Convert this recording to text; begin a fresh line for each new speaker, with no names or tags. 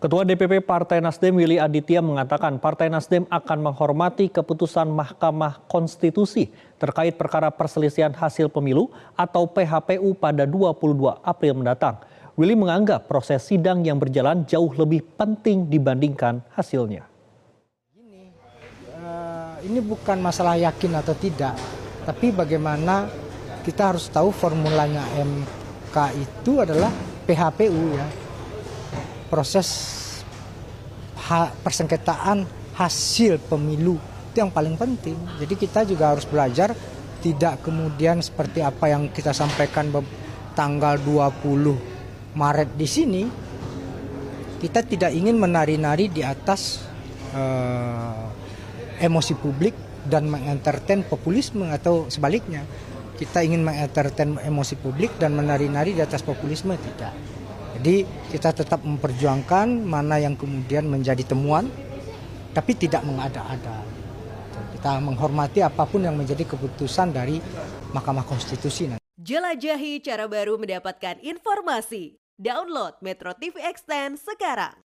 Ketua DPP Partai Nasdem Willy Aditya mengatakan Partai Nasdem akan menghormati keputusan Mahkamah Konstitusi terkait perkara perselisihan hasil pemilu atau PHPU pada 22 April mendatang. Willy menganggap proses sidang yang berjalan jauh lebih penting dibandingkan hasilnya.
Ini bukan masalah yakin atau tidak, tapi bagaimana kita harus tahu formulanya MK itu adalah PHPU ya. Proses persengketaan hasil pemilu itu yang paling penting. Jadi kita juga harus belajar, tidak kemudian seperti apa yang kita sampaikan tanggal 20 Maret di sini, kita tidak ingin menari-nari di atas emosi publik dan mengentertain populisme atau sebaliknya. Kita ingin mengentertain emosi publik dan menari-nari di atas populisme, tidak. Jadi kita tetap memperjuangkan mana yang kemudian menjadi temuan, tapi tidak mengada-ada. Kita menghormati apapun yang menjadi keputusan dari Mahkamah Konstitusi.
Jelajahi cara baru mendapatkan informasi. Download Metro TV Extend sekarang.